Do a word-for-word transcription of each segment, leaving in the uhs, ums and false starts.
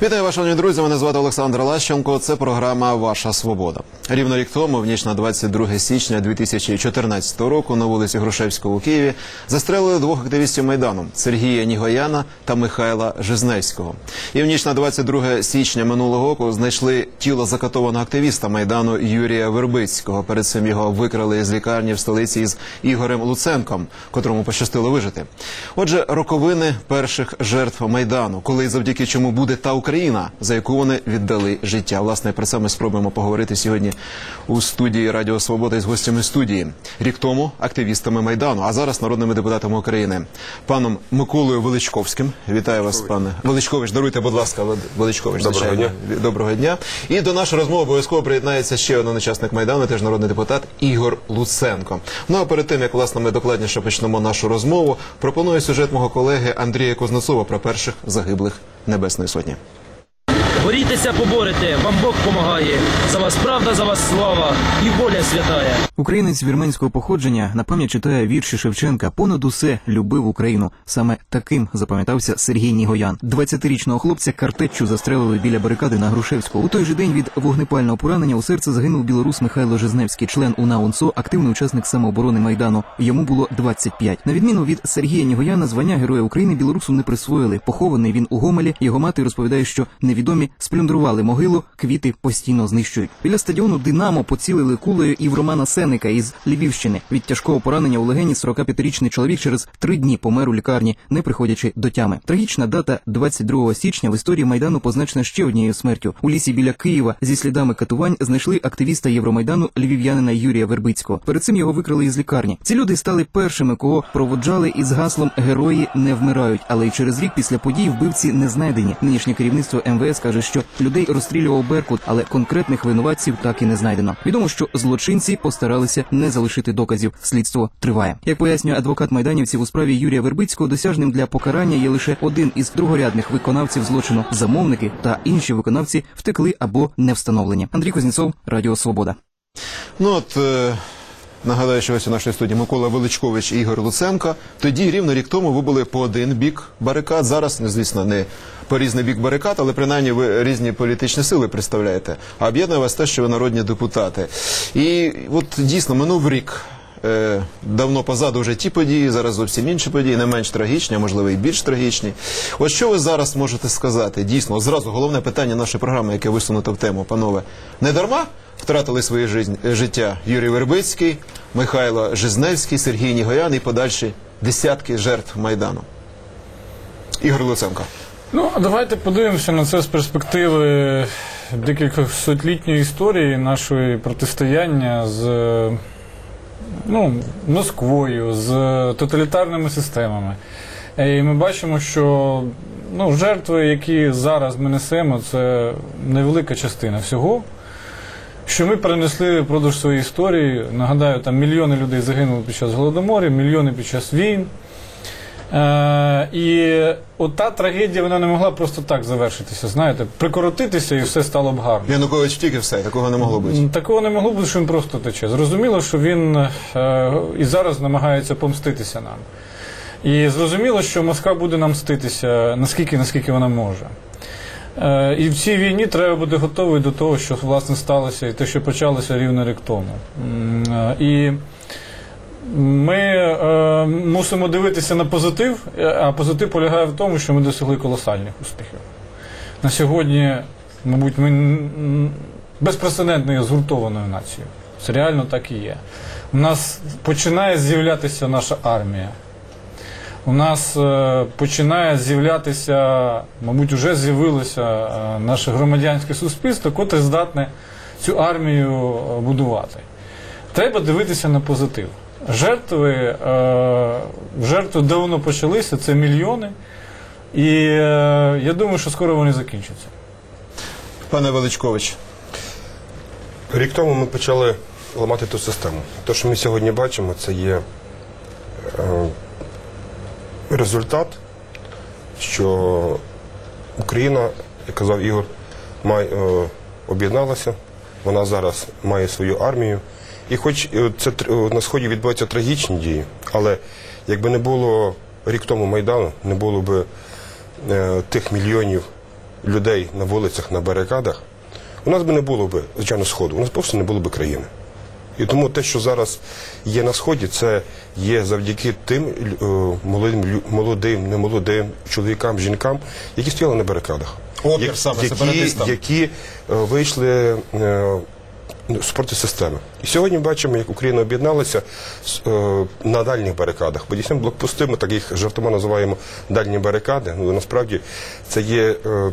Вітаю вас, шановні друзі, мене звати Олександр Лащенко, це програма «Ваша свобода». Рівно рік тому, в ніч на двадцять друге січня дві тисячі чотирнадцятого року, на вулиці Грушевського у Києві застрелили двох активістів Майдану – Сергія Нігояна та Михайла Жизневського. І в ніч на двадцять друге січня минулого року знайшли тіло закатованого активіста Майдану Юрія Вербицького. Перед цим його викрали із лікарні в столиці із Ігорем Луценком, котрому пощастило вижити. Отже, роковини перших жертв Майдану, коли завдяки чому буде та Україна, за яку вони віддали життя. Власне, про це ми спробуємо поговорити сьогодні у студії Радіо Свобода із гостями студії. Рік тому активістами Майдану, а зараз народними депутатами України. Паном Миколою Величковським. Вітаю вас, пане Величкович. Даруйте, будь ласка, Величкович. Доброго дня. Доброго дня. І до нашої розмови обов'язково приєднається ще один учасник Майдану, теж народний депутат Ігор Луценко. Ну а перед тим, як, власне, ми докладніше почнемо нашу розмову, пропоную сюжет мого колеги Андрія Кузнецова про перших загиблих Небесної Сотні. Борітеся, поборете, вам Бог помагає. За вас правда, за вас слава і воля святая. Українець вірменського походження на пам'ять читає вірші Шевченка. Понад усе любив Україну. Саме таким запам'ятався Сергій Нігоян. двадцятирічного хлопця картеччю застрелили біля барикади на Грушевського. У той же день від вогнепального поранення у серце загинув білорус Михайло Жизневський, член УНА УНСО, активний учасник самооборони Майдану. Йому було двадцять п'ять. На відміну від Сергія Нігояна, звання Героя України білорусу не присвоїли. Похований він у Гомелі. Його мати розповідає, що невідомі сплюндрували могилу, квіти постійно знищують. Біля стадіону «Динамо» поцілили кулею і в Романа Сенника із Львівщини. Від тяжкого поранення у легені сорокап'ятирічний чоловік через три дні помер у лікарні, не приходячи до тями. Трагічна дата двадцять другого січня в історії Майдану позначена ще однією смертю. У лісі біля Києва зі слідами катувань знайшли активіста Євромайдану львів'янина Юрія Вербицького. Перед цим його викрали із лікарні. Ці люди стали першими, кого проводжали із гаслом «Герої не вмирають». Але й через рік після подій вбивці не знайдені. Нинішнє керівництво ем ве ес каже, що людей розстрілював Беркут, але конкретних винуватців так і не знайдено. Відомо, що злочинці постаралися не залишити доказів. Слідство триває. Як пояснює адвокат майданівців у справі Юрія Вербицького, досяжним для покарання є лише один із другорядних виконавців злочину. Замовники та інші виконавці втекли або не встановлені. Андрій Кузнецов, Радіо Свобода. Ну от... Е... Нагадаю, що ось у нашій студії Микола Величкович і Ігор Луценко. Тоді, рівно рік тому, ви були по один бік барикад. Зараз, звісно, не по різний бік барикад, але принаймні ви різні політичні сили представляєте. А об'єднує вас те, що ви народні депутати. І от дійсно минув рік. Е, давно позаду вже ті події, зараз зовсім інші події, не менш трагічні, а можливо і більш трагічні. Ось що ви зараз можете сказати? Дійсно, зразу головне питання нашої програми, яке висунуто в тему, панове. Не дарма втратили своє життя Юрій Вербицький, Михайло Жизневський, Сергій Нігоян і подальші десятки жертв Майдану. Ігор Луценко. Ну, давайте подивимося на це з перспективи декількасотлітньої історії нашої протистояння з, ну, Москвою, з тоталітарними системами. І ми бачимо, що, ну, жертви, які зараз ми несемо, це невелика частина всього, що ми перенесли впродовж своєї історії. Нагадаю, там мільйони людей загинули під час Голодоморів, мільйони під час війн. Е, і ота трагедія, вона не могла просто так завершитися, знаєте, прикоротитися і все стало б гарно. Янукович втік і все, такого не могло бути. Такого не могло бути, що він просто тече. Зрозуміло, що він е, і зараз намагається помститися нам. І зрозуміло, що Москва буде нам мститися наскільки, наскільки вона може. І в цій війні треба бути готовий до того, що, власне, сталося, і те, що почалося рівно рік тому. І ми е, мусимо дивитися на позитив, а позитив полягає в тому, що ми досягли колосальних успіхів. На сьогодні, мабуть, ми безпрецедентно є згуртованою нацією. Це реально так і є. У нас починає з'являтися наша армія. У нас е, починає з'являтися, мабуть, вже з'явилося е, наше громадянське суспільство, котре здатне цю армію будувати. Треба дивитися на позитив. Жертви, е, жертви давно почалися, це мільйони, і е, я думаю, що скоро вони закінчаться. Пане Величкович. Рік тому ми почали ламати ту систему. Те, що ми сьогодні бачимо, це є е, результат, що Україна, як казав Ігор, має, е, об'єдналася, вона зараз має свою армію. І хоч це на Сході відбуваються трагічні дії, але якби не було рік тому Майдану, не було б е, тих мільйонів людей на вулицях, на барикадах, у нас би не було б, звичайно, Сходу, у нас просто не було б країни. І тому те, що зараз є на Сході, це є завдяки тим е, молодим, лю- молодим, немолодим чоловікам, жінкам, які стояли на барикадах. Опір Як- саме які, сепаратистам. які е, вийшли е, супроти системи. І сьогодні бачимо, як Україна об'єдналася з, е, на дальніх барикадах. Бо дійсно блокпости, ми так їх жартома називаємо дальні барикади. Ну, насправді це є е,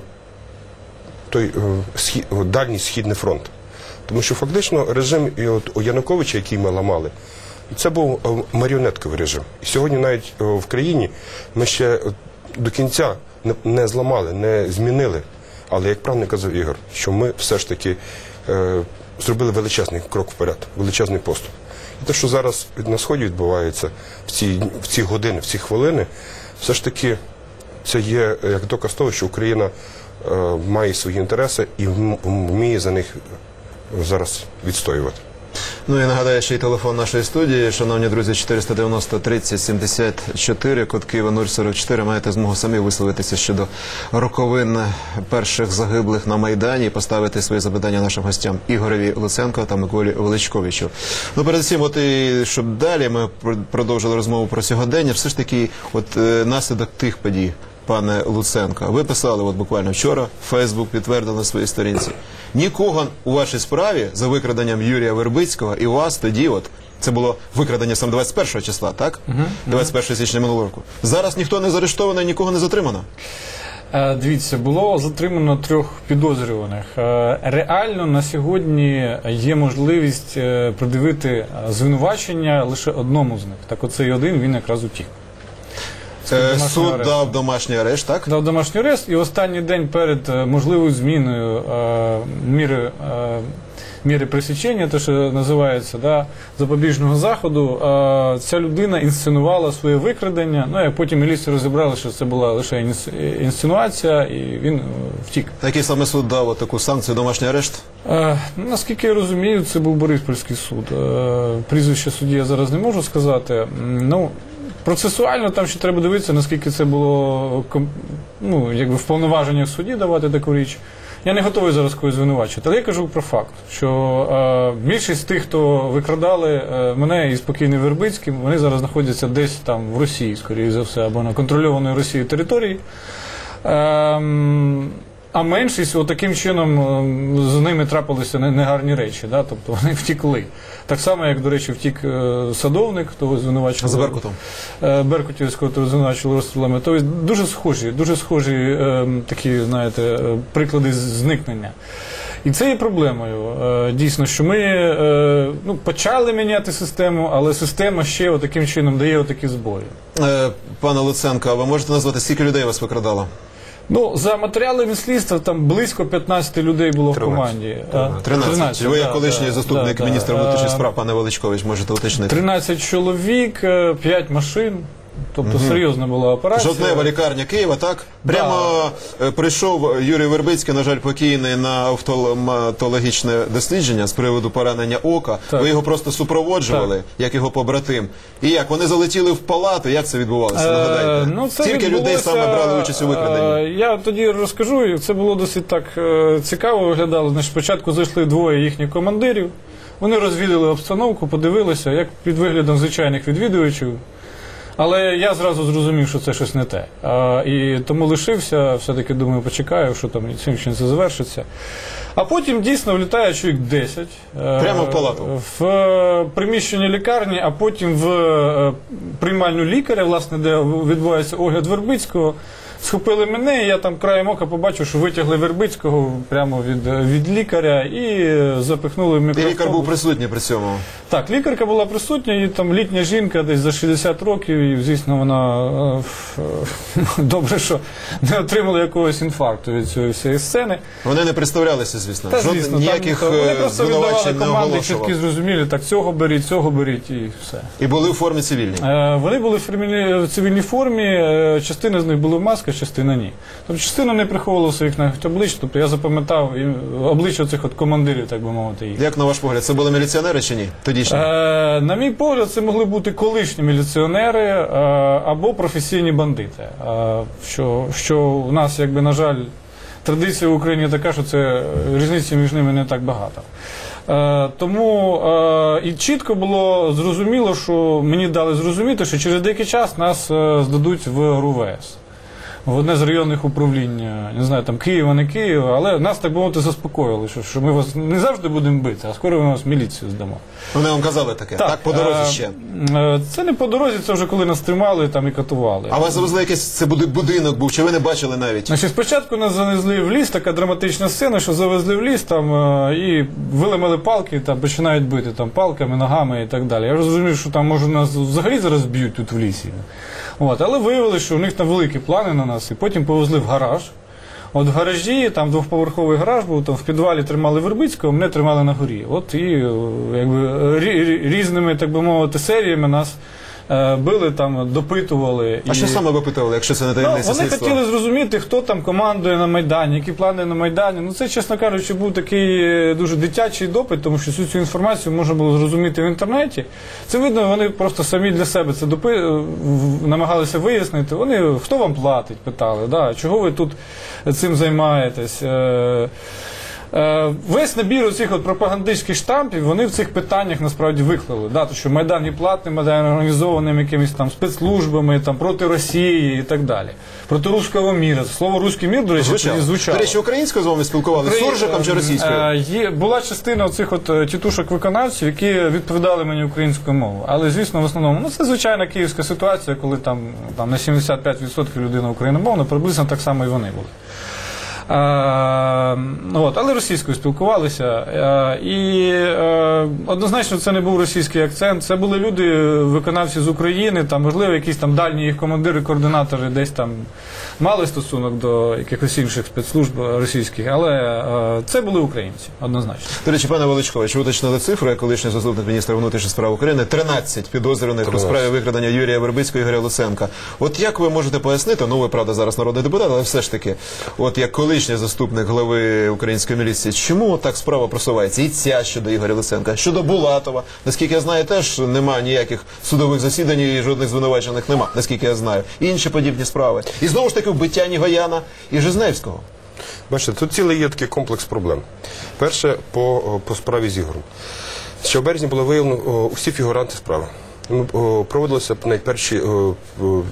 той е, схід, о, дальній східний фронт. Тому що фактично режим і от у Януковича, який ми ламали, це був е, маріонетковий режим. І сьогодні навіть е, в країні ми ще е, до кінця не, не зламали, не змінили. Але, як правильно казав Ігор, що ми все ж таки е, зробили величезний крок вперед, величезний поступ. І те, що зараз на Сході відбувається в ці, в ці години, в ці хвилини, все ж таки це є як доказ того, що Україна е, має свої інтереси і вм- вміє за них зараз відстоювати. Ну і нагадаю, ще й телефон нашої студії. Шановні друзі, чотириста дев'яносто тридцять сімдесят чотири, код Києва нуль сорок чотири. Маєте змогу самі висловитися щодо роковин перших загиблих на Майдані і поставити свої запитання нашим гостям Ігореві Луценко та Миколі Величковичу. Ну, передусім, от і щоб далі ми пр- продовжили розмову про сьогодення, все ж таки, от е, наслідок тих подій, пане Луценко. Ви писали от буквально вчора, Фейсбук підтвердив на своїй сторінці. Нікого у вашій справі за викраденням Юрія Вербицького і вас тоді, от, це було викрадення саме двадцять першого числа, так? Uh-huh. двадцять першого січня минулого року. Зараз ніхто не заарештований, нікого не затримано. Е, Дивіться, було затримано трьох підозрюваних. Е, Реально на сьогодні є можливість е, пред'явити звинувачення лише одному з них. Так оцей один, він якраз утік. Е, домашнього Суд арешту. дав домашній арешт, так? Дав домашній арешт, і останній день перед е, можливою зміною е, міри, е, міри пресічення, те, що називається, да, запобіжного заходу, е, ця людина інсценувала своє викрадення. Ну, як потім міліція розібрала, що це була лише інс- інсценуація, і він е, втік. Який саме суд дав от таку санкцію, домашній арешт? Е, наскільки я розумію, це був Бориспільський суд. Е, прізвище судді я зараз не можу сказати. М, Ну, процесуально там ще треба дивитися, наскільки це було ком- ну, якби в повноваженнях судді давати таку річ. Я не готовий зараз когось звинувачувати, але я кажу про факт, що е, більшість тих, хто викрадали е, мене і спокійний Вербицьким, вони зараз знаходяться десь там в Росії, скоріше за все, або на контрольованій Росією території. Ем, А меншість, от таким чином, ем, з ними трапилися не- негарні речі, да? Тобто вони втікли. Так само, як, до речі, втік е, садовник, того звинувачували. З Беркутом. Е, Беркутівського, того звинувачували розстрілами. Тобто дуже схожі, дуже схожі е, такі, знаєте, е, приклади з- зникнення. І це є проблемою. Е, Дійсно, що ми е, ну, почали міняти систему, але система ще таким чином дає отакі збої. Е, Пане Луценко, а ви можете назвати, скільки людей вас викрадало? Ну, за матеріалами слідства там близько п'ятнадцять людей було в тринадцять. команді. тринадцять. Ви, як да, колишній да, заступник да, міністра да. внутрішніх справ, пане Величкович, можете уточнити. тринадцять чоловік, п'ять машин. Тобто серйозна була операція. Жовтнева лікарня Києва, так? Прямо е, прийшов Юрій Вербицький, на жаль, покійний, на офтальмологічне дослідження з приводу поранення ока. Так. Ви його просто супроводжували, як його побратим. І як? Вони залетіли в палату, як це відбувалося? Нагадайте. ну, це Скільки людей відбулося, саме брали участь у викраденні? е, Я тоді розкажу, і це було досить так е, цікаво виглядало. Значить, спочатку зайшли двоє їхніх командирів, вони розвідали обстановку, подивилися, як під виглядом звичайних відвідувачів. Але я зразу зрозумів, що це щось не те. А, і тому лишився, все-таки думаю, почекаю, що там цим чим це завершиться. А потім дійсно влітає чоловік десять. е, Прямо в палату? В е, приміщенні лікарні, а потім в е, приймальню лікаря, власне, де відбувається огляд Вербицького. Схопили мене, і я там краєм ока побачив, що витягли Вербицького прямо від, від лікаря і запихнули в І мікроавтобус. лікар був присутній при цьому. Так, лікарка була присутня, і там літня жінка десь за шістдесят років, і, звісно, вона е, е, добре, що не отримала якогось інфаркту від цієї всієї сцени. Вони не представлялися, звісно. Та, Жодних звісно, ніяких там, вони е, просто віддавали звинувачень не команди оголошував. чіткі, зрозумілі, так, цього беріть, цього беріть, і все. І були в формі цивільній. Е, Вони були в формі- в цивільній формі, е, частина з них були в масках, частина ні. Тобто частина не приховувала своїх навіть облич, тобто я запам'ятав і обличчя цих от командирів, так би мовити, їх. Як на ваш погляд, це були міліціонери чи ні? Тодішні? Е, на мій погляд, це могли бути колишні міліціонери е, або професійні бандити. Е, що, що у нас, якби, на жаль, традиція в Україні така, що це різниці між ними не так багато. Е, тому е, і чітко було зрозуміло, що мені дали зрозуміти, що через деякий час нас е, здадуть в РУВС. В одне з районних управлінь, не знаю, там Києва, не Києва, але нас, так би мовити, заспокоїли, що, що ми вас не завжди будемо бити, а скоро ми вас в міліцію здамо. Вони вам казали таке? Так, по дорозі ще. Е, Це не по дорозі, це вже коли нас тримали там і катували. А вас завезли якийсь, це буди- будинок був, чи ви не бачили навіть? Значить, спочатку нас завезли в ліс, така драматична сцена, що завезли в ліс там е, і виламали палки, там починають бити там палками, ногами і так далі. Я розумію, що там може нас взагалі зараз б'ють тут в лісі. От, але виявилося, що у них там великі плани на нас, і потім повезли в гараж. От в гаражі, там двохповерховий гараж був, там в підвалі тримали Вербицького, мене тримали на горі. От і якби рі- рі- різними, так би мовити, серіями нас е, били, там, допитували. А і... що саме випитували, якщо це не Ну, таємниця вони слідства? хотіли зрозуміти, хто там командує на Майдані, які плани на Майдані. Ну, це, чесно кажучи, був такий е, дуже дитячий допит, тому що всю цю інформацію можна було зрозуміти в інтернеті. Це видно, вони просто самі для себе це допи... е, в- намагалися вияснити. Вони, хто вам платить, питали, да? Чого ви тут цим займаєтесь. Е, Е, Весь набір оцих от пропагандистських штампів, вони в цих питаннях насправді виклали. Да, то, що Майдан є платним, Майдан організованим якимись там спецслужбами, там, проти Росії і так далі. Проти руського міра. Слово «руський мір», до речі, Звучало. тоді звучало. До речі, українською з вами спілкувалися? При- Суржиком чи російською? Е, Є, була частина оцих от е, тітушок-виконавців, які відповідали мені українською мовою. Але, звісно, в основному, ну, це звичайна київська ситуація, коли там, там на сімдесят п'ять відсотків людина україномовна, приблизно так само і вони були. Е, от, але російською спілкувалися. Е, і е, однозначно це не був російський акцент. Це були люди, виконавці з України, там, можливо, якісь там дальні їх командири, координатори десь там мали стосунок до якихось інших спецслужб російських, але е, це були українці, однозначно. До речі, пане Величкович, ви уточнили цифру, як колишній заступник міністра внутрішніх справ України, тринадцять підозрюваних у справі викрадення Юрія Вербицького і Ігоря Луценка. От як ви можете пояснити, ну ви, правда, зараз народний депутат, але все ж таки, от як колишній заступник голови української міліції, чому так справа просувається? І ця щодо Ігоря Луценка, щодо Булатова. Наскільки я знаю, теж немає ніяких судових засідань і жодних звинувачених нема, наскільки я знаю. І інші подібні справи. І знову ж таки вбиття Нігояна і Жизневського. Бачите, тут цілий є такий комплекс проблем. Перше, по, по справі з Ігорем. Ще в березні було виявлено о, усі фігуранти справи. Ми, о, проводилися навіть перші о, о,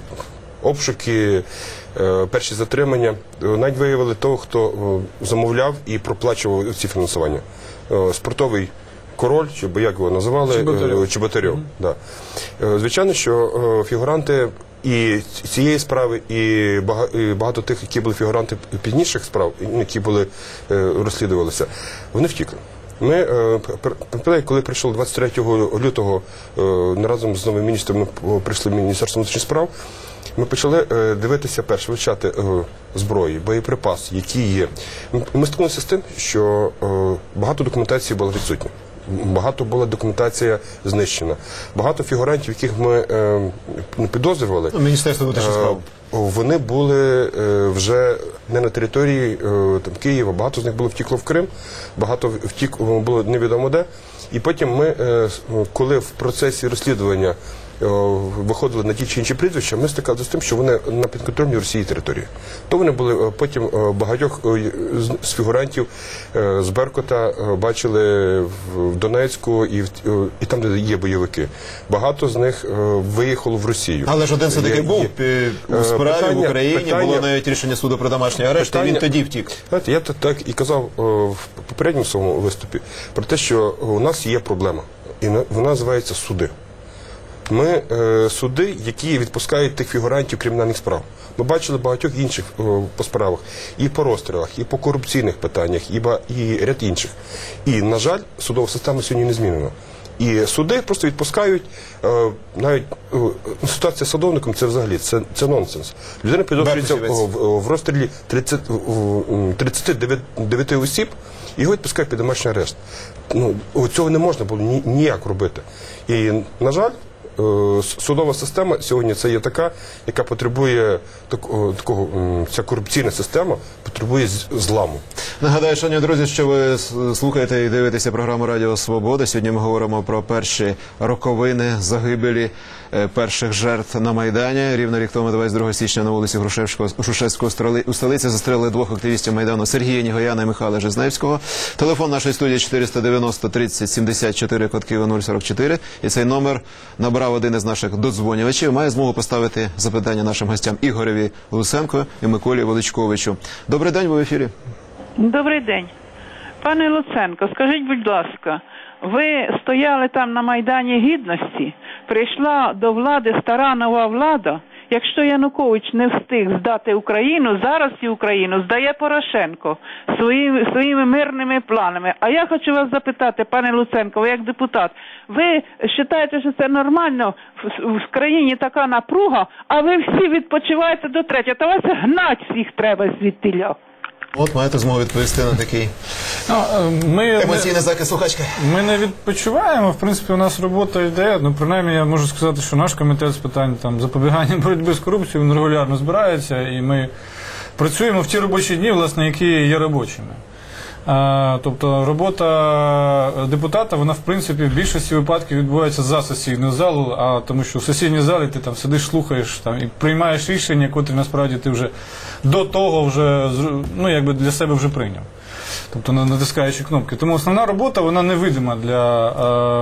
обшуки, е, перші затримання. Е, Навіть виявили того, хто о, замовляв і проплачував ці фінансування. Е, Спортовий король, чи бо як його називали, Чеботарьов. Е, Чеботарьов. Да. Е, Звичайно, що е, фігуранти і цієї справи, і бага- і багато тих, які були фігуранти пізніших справ, які були е, розслідувалися, вони втікли. Ми, е, пр- пам'ятаю, коли прийшов двадцять третього лютого, е, не разом з новим міністром ми прийшли в Міністерство внутрішніх справ, ми почали е, дивитися перше, вивчати е, зброї, боєприпаси, які є. Ми, ми стикнулися з тим, що е, багато документації було відсутньо. Багато була документація знищена. Багато фігурантів, яких ми е, не підозрювали, Ну, Міністерство внутрішніх е, справ. вони були е, вже не на території е, там, Києва. Багато з них було втікло в Крим, багато втік було невідомо де. І потім ми, е, коли в процесі розслідування е, виходили на ті чи інші прізвища, ми стикалися з тим, що вони на підконтрольній Росії території. То вони були е, потім е, багатьох е, з- з фігурантів е, з Беркута е, бачили в в Донецьку і, в- е, і там, де є бойовики. Багато з них е, виїхало в Росію. Але ж один все-таки Є- був є. пі- у Е, справі в питання- Україні, питання- було навіть рішення суду про домашній арешт, і він Питання- тоді втік. Знаєте, я так, так і казав е, в попередньому своєму виступі про те, що у нас є проблема, і на- вона називається суди. Ми е, суди, які відпускають тих фігурантів кримінальних справ. Ми бачили багатьох інших е, по справах, і по розстрілах, і по корупційних питаннях, і, ба- і ряд інших. І, на жаль, судова система сьогодні не змінена. І суди просто відпускають, е, навіть е, ситуація з садовником, це взагалі, це, це нонсенс. Людина підозрюється в, Беркутівець. в, в розстрілі тридцять, в- тридцять дев'ять осіб, і його відпускають під домашній арешт. Ну, цього не можна було ні, ніяк робити. І, на жаль, е, судова система сьогодні це є така, яка потребує такого, такого м, ця корупційна система потребує з- зламу. Нагадаю, шановні друзі, що ви с- слухаєте і дивитеся програму Радіо Свобода. Сьогодні ми говоримо про перші роковини загибелі е, перших жертв на Майдані. Рівно рік тому, двадцять другого січня, на вулиці Грушевського, Грушевського строли- у столиці застрелили двох активістів Майдану Сергія Нігояна і Михайла Жизневського. Телефон нашої студії чотириста дев'яносто тридцять сімдесят чотири, код Києва нуль сорок чотири. І цей номер набрав один із наших додзвонювачів. Має змогу поставити запитання нашим гостям Ігореві Луценко і Миколі Величковичу. Добрий день, ви в ефірі. Добрий день. Пане Луценко, скажіть, будь ласка, ви стояли там на Майдані Гідності, прийшла до влади стара нова влада. Якщо Янукович не встиг здати Україну, зараз цю Україну здає Порошенко своїми, своїми мирними планами. А я хочу вас запитати, пане Луценко, ви як депутат, ви вважаєте, що це нормально? В, в країні така напруга, а ви всі відпочиваєте до третього. Та вас гнать всіх треба звідтіля. От маєте змогу відповісти на такий Ну, е, ми, емоційний закид слухачки. Ми не відпочиваємо. В принципі, у нас робота йде. Ну, принаймні, я можу сказати, що наш комітет з питань там запобігання боротьби з корупцією він регулярно збирається, і ми працюємо в ті робочі дні, власне, які є робочими. А, тобто робота депутата, вона в принципі в більшості випадків відбувається за сесійну залу, а тому що в сесійній залі ти там сидиш, слухаєш там і приймаєш рішення, котрі насправді ти вже до того вже ну якби для себе вже прийняв. Тобто натискаючи кнопки. Тому основна робота вона невидима для,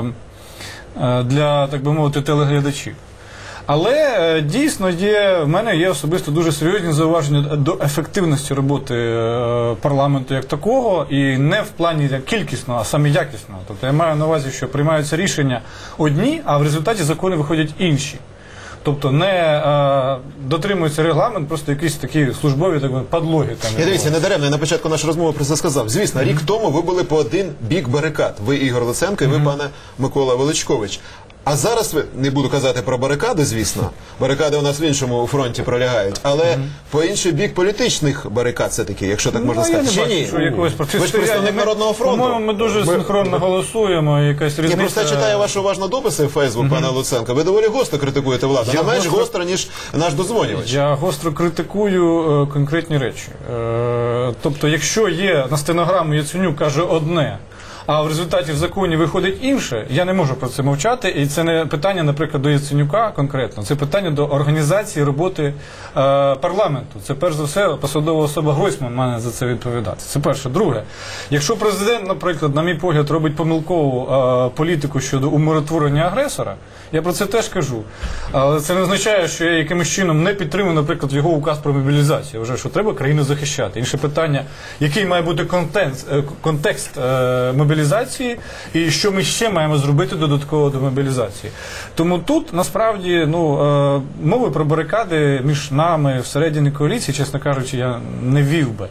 для так би мовити, телеглядачів. Але е, дійсно є, в мене є особисто дуже серйозні зауваження до ефективності роботи е, парламенту як такого, і не в плані як кількісного, а саме якісного. Тобто я маю на увазі, що приймаються рішення одні, а в результаті закони виходять інші. Тобто не е, дотримується регламент, просто якісь такі службові так би, подлоги. Там, Я дивіться, не даремно, я на початку нашої розмови про це сказав. Звісно, рік тому ви були по один бік барикад. Ви Ігор Луценко і ви, пане Микола Величкович. А зараз ви, не буду казати про барикади, звісно, барикади у нас в іншому фронті пролягають, але mm-hmm. по інший бік політичних барикад все-таки, якщо так можна ну, сказати. Я не Чи бачу, ні? що якогось Ви ж представник ми, Народного фронту. По-моєму, ми дуже ми... синхронно голосуємо, якась різниця. Я просто читаю ваші уважно дописи в Фейсбук, mm-hmm. пане Луценко. Ви доволі гостро критикуєте владу, не менш гостро... гостро, ніж наш дозвонювач. Я гостро критикую е, конкретні речі. Е, тобто, якщо є на стенограму Яценюк каже одне, а в результаті в законі виходить інше, я не можу про це мовчати. І це не питання, наприклад, до Яценюка конкретно. Це питання до організації роботи е, парламенту. Це, перш за все, посадова особа Гройсман має за це відповідати. Це перше. Друге, якщо президент, наприклад, на мій погляд, робить помилкову е, політику щодо умиротворення агресора, я про це теж кажу. Але це не означає, що я якимось чином не підтримую, наприклад, його указ про мобілізацію. Я вважаю, що треба країну захищати. Інше питання, який має бути контекст, контекст е, мобілізації і що ми ще маємо зробити додатково до мобілізації. Тому тут, насправді, ну, е, мови про барикади між нами всередині коаліції, чесно кажучи, я не вів би.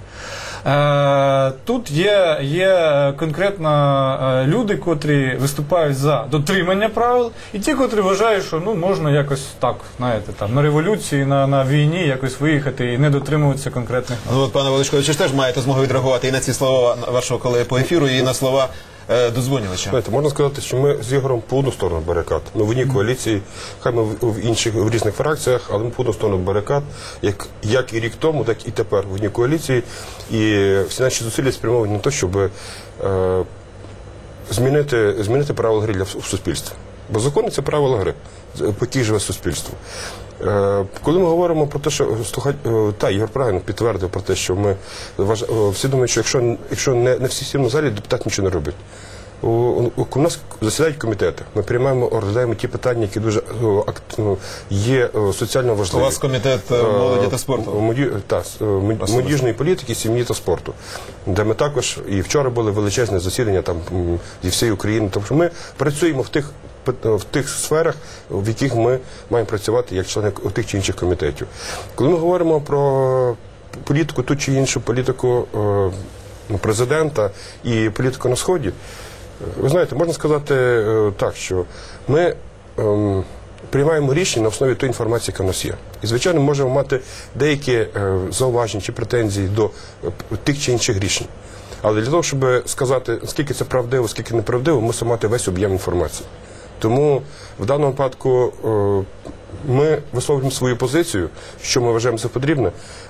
Тут є, є конкретно люди, котрі виступають за дотримання правил, і ті, котрі вважають, що ну, можна якось так, знаєте, там, на революції, на, на війні якось виїхати і не дотримуватися конкретних правил. Ну, от, пане Величкович, ви ж теж маєте змогу відреагувати і на ці слова вашого колеги по ефіру, і на слова е, дозвонювача. Знаєте, можна сказати, що ми з Ігорем по одну сторону барикад. Ми в одній коаліції, хай ми в, в інших в різних фракціях, але ми по одну сторону барикад, як, як і рік тому, так і тепер в одній коаліції. І всі наші зусилля спрямовані на те, щоб е, змінити, змінити правила гри для в суспільстві. Бо закони – це правила гри, по якій живе суспільство. Е, коли ми говоримо про те, що слухать, е, та Ігор правильно підтвердив про те, що ми важ, е, всі думають, що якщо, якщо не, не всі сім в залі, депутат нічого не робить. У, у, у нас засідають комітети, ми приймаємо, розглядаємо ті питання, які дуже о, акт, є о, соціально важливі. У вас комітет молоді та спорту? Моді, та, молодіжної політики, сім'ї та спорту, де ми також, і вчора були величезне засідання там зі всієї України, тому що ми працюємо в тих в тих сферах, в яких ми маємо працювати як члени тих чи інших комітетів. Коли ми говоримо про політику, ту чи іншу політику президента і політику на Сході, ви знаєте, можна сказати так, що ми ем, приймаємо рішення на основі тої інформації, яка в нас є. І, звичайно, можемо мати деякі е, зауваження чи претензії до е, тих чи інших рішень. Але для того, щоб сказати, скільки це правдиво, скільки неправдиво, мусимо мати весь об'єм інформації. Тому в даному випадку е, ми висловлюємо свою позицію, що ми вважаємо за потрібне,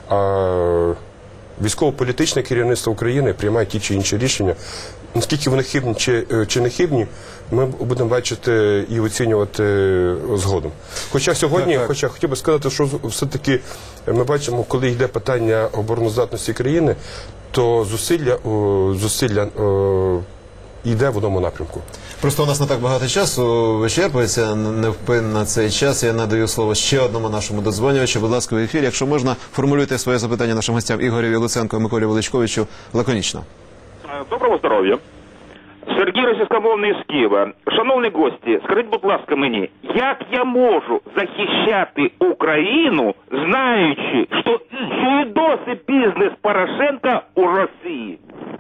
а військово-політичне керівництво України приймає ті чи інші рішення. Наскільки вони хибні чи, чи не хибні, ми будемо бачити і оцінювати згодом. Хоча сьогодні, Так, так. хоча хотів би сказати, що все-таки ми бачимо, коли йде питання обороноздатності країни, то зусилля, о, зусилля о, йде в одному напрямку. Просто у нас не так багато часу вичерпується невпинно цей час. Я надаю слово ще одному нашому додзвонювачу. Будь ласка, в ефірі. Якщо можна, формулюйте своє запитання нашим гостям Ігорю Луценко і Миколі Величковичу лаконічно. Доброго здоров'я. Сергій російськомовний з Києва. Шановні гості, скажіть, будь ласка, мені, як я можу захищати Україну, знаючи, що, що і досі бізнес Порошенка у Росії?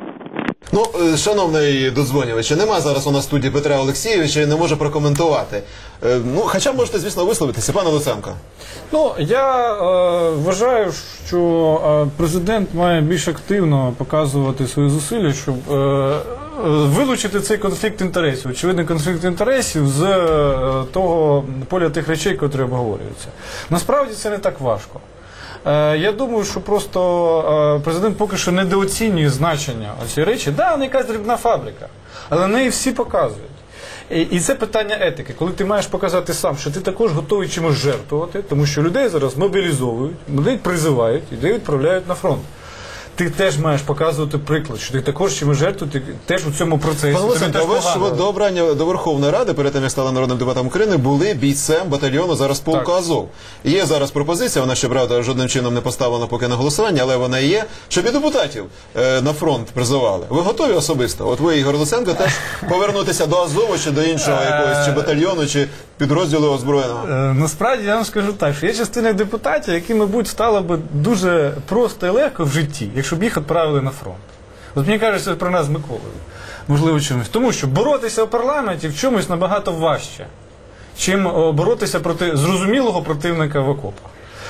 Ну, е, шановний додзвонювача, нема зараз у нас в студії Петра Олексійовича і не може прокоментувати. Е, Ну, хоча можете, звісно, висловитися. Пане Луценко. Ну, я е, вважаю, що е, президент має більш активно показувати свої зусилля, щоб е, е, вилучити цей конфлікт інтересів, очевидний конфлікт інтересів з е, того поля тих речей, котрі обговорюються. Насправді це не так важко. Е, Я думаю, що просто е, президент поки що недооцінює значення цієї речі. Так, да, вона якась дрібна фабрика, але неї всі показують. І, і це питання етики, коли ти маєш показати сам, що ти також готовий чимось жертвувати, тому що людей зараз мобілізовують, людей призивають і людей відправляють на фронт. Ти теж маєш показувати приклад, що ти також чимось жертвуєш, ти теж у цьому процесі. Пане Тобі Луценко, теж ви ж погано. до обрання до Верховної Ради, перед тим, як стали народним депутатом України, були бійцем батальйону зараз полку Так. Азов. І є зараз пропозиція, вона ще, правда, жодним чином не поставлена поки на голосування, але вона є, щоб і депутатів е, на фронт призивали. Ви готові особисто? От ви, Ігор Луценко, теж повернутися до Азову чи до іншого якогось чи батальйону, чи підрозділу озброєного? Е, Насправді я вам скажу так, що є частина депутатів, які, мабуть, стало би дуже просто і легко в житті, якщо б їх відправили на фронт. От мені кажуть, це про нас з Миколою. Можливо, чимось. Тому що боротися в парламенті в чомусь набагато важче, чим о, боротися проти зрозумілого противника в окопах.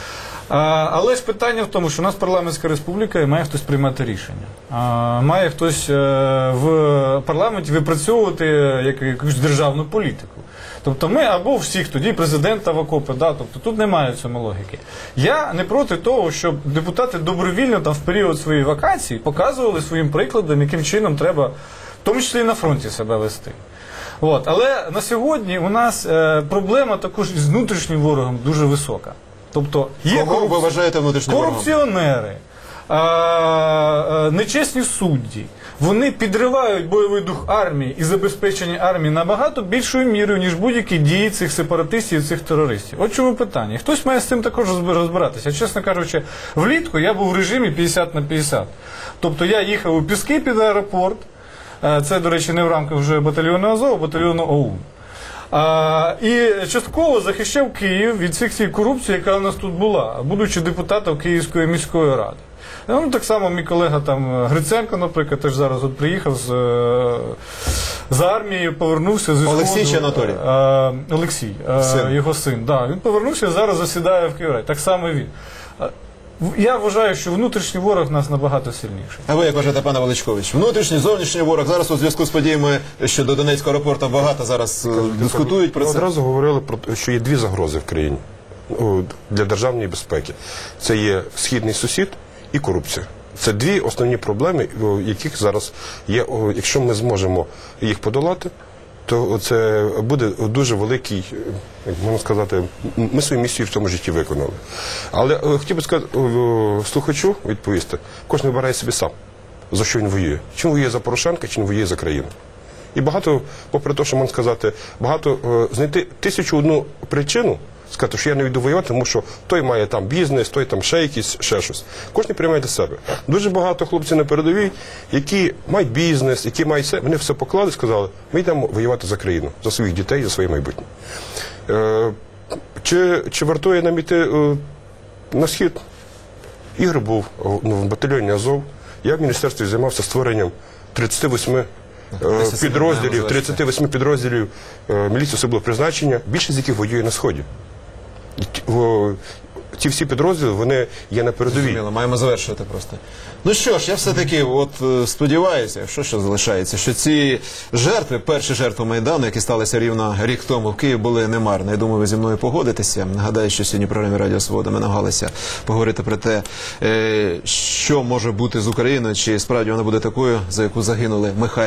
А, але ж питання в тому, що у нас парламентська республіка і має хтось приймати рішення. А, має хтось е, в парламенті випрацьовувати як, якусь державну політику. Тобто ми або всіх тоді президента в окопи, да? Тобто тут немає в цьому логіки. Я не проти того, щоб депутати добровільно там в період своєї вакації показували своїм прикладом, яким чином треба, в тому числі і на фронті, себе вести. От. Але на сьогодні у нас е, проблема також із внутрішнім ворогом дуже висока. Тобто є Кого ви корупці- вважаєте внутрішнім ворогом? корупціонери, а, а, нечесні судді. Вони підривають бойовий дух армії і забезпечення армії набагато більшою мірою, ніж будь-які дії цих сепаратистів і цих терористів. От чому питання. І хтось має з цим також розбир- розбиратися. Чесно кажучи, влітку я був в режимі п'ятдесят на п'ятдесят. Тобто я їхав у Піски під аеропорт. Е, Це, до речі, не в рамках вже батальйону Азов, а батальйону ОУН. А, і частково захищав Київ від всіх цієї корупції, яка у нас тут була, будучи депутатом Київської міської ради. Ну, так само мій колега там Гриценко, наприклад, теж зараз от приїхав з, е, з армії, повернувся зі Олексій Сходу. чи Анатолій? Е, Олексій, е, Син. його син. Да, він повернувся, зараз засідає в Києві. Так само і він. Е, Я вважаю, що внутрішній ворог в нас набагато сильніший. А ви як вважаєте, пане Величкович? Внутрішній, зовнішній ворог. Зараз у зв'язку з подіями щодо Донецького аеропорту багато зараз е, дискутують про Ми це. одразу говорили про те, що є дві загрози в країні о, для державної безпеки. Це є східний сусід і корупція. Це дві основні проблеми, о, яких зараз є. О, якщо ми зможемо їх подолати, то це буде дуже великий, як можна сказати, ми свою місію в цьому житті виконали. Але е, хотів би сказати о, слухачу відповісти, кожен вибирає собі сам, за що він воює. Чи він воює за Порошенка, чи він воює за країну. І багато, попри те, що можна сказати, багато е, знайти тисячу одну причину, сказати, що я не йду воювати, тому що той має там бізнес, той там ще якийсь, ще щось. Кожен приймає для себе. Дуже багато хлопців на передовій, які мають бізнес, які мають все, вони все поклали і сказали, ми йдемо воювати за країну, за своїх дітей, за своє майбутнє. Е, чи, чи вартує нам іти е, на схід? Ігор був ну, в батальйоні Азов, я в міністерстві займався створенням тридцять вісім е, підрозділів, тридцять вісім підрозділів е, міліції особливого призначення, більшість з яких воює на Сході. І ті- о, ці всі підрозділи, вони є на передовій. Зрозуміло, маємо завершувати просто. Ну що ж, я все-таки от е, сподіваюся, що ще залишається, що ці жертви, перші жертви Майдану, які сталися рівно рік тому в Києві, були немарні. Я думаю, ви зі мною погодитеся. Нагадаю, що сьогодні в програмі Радіо Свобода ми намагалися поговорити про те, е, що може бути з Україною, чи справді вона буде такою, за яку загинули Михайло